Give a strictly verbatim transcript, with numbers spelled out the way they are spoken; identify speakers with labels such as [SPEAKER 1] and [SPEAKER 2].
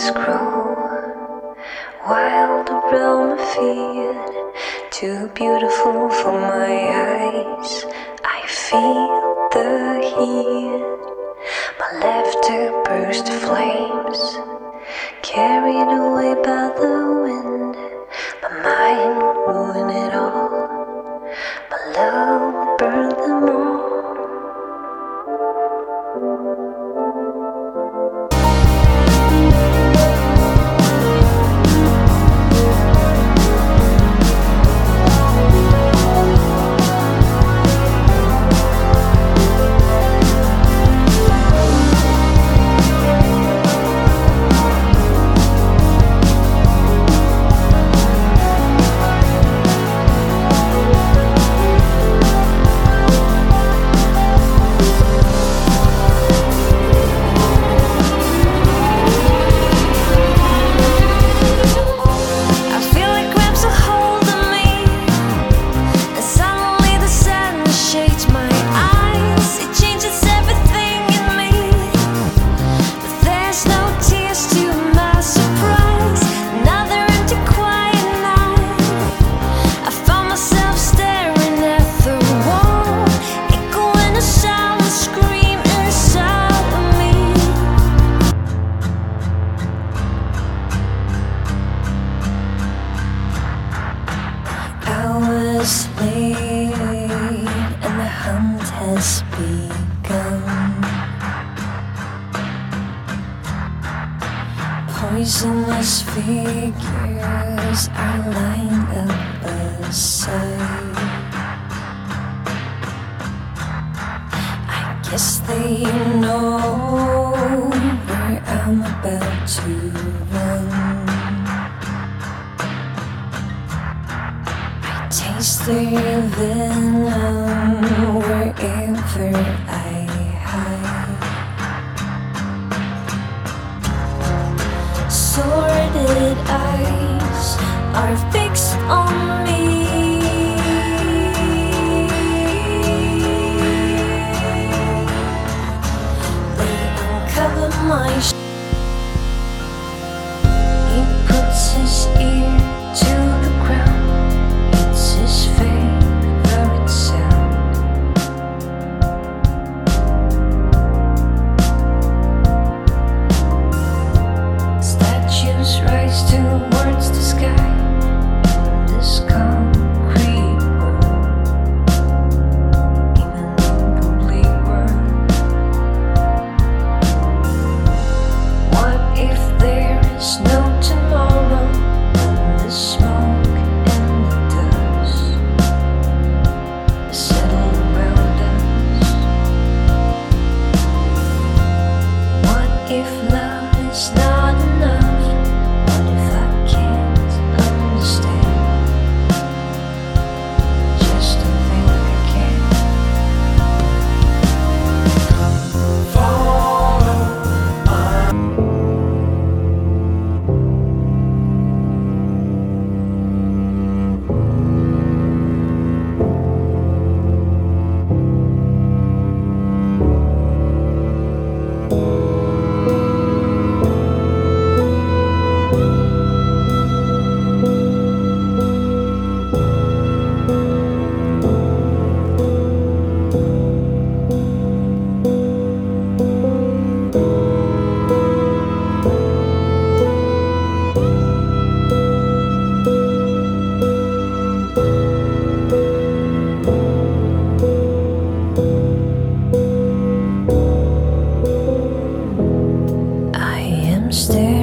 [SPEAKER 1] flowers grow, wild around my feet, too beautiful for my eyes. I feel the heat, my laughter burst to flames, carried away by the wind. My mind ruined it all, my love burned them all. Late and the hunt has begun. Poisonous figures are lined up beside. I guess they know where I'm about to run. Taste their venom wherever I hide. Sordid eyes are fixed on me. They uncover my sh- He puts his ear to the ground. His favorite sound. Statues rise towards the sky in this concrete world, in an incomplete world. What if there is no tomorrow when the smoke and the dust settle around us? What if love is not enough? What if I can't understand? Just to think I can. Follow my I am staring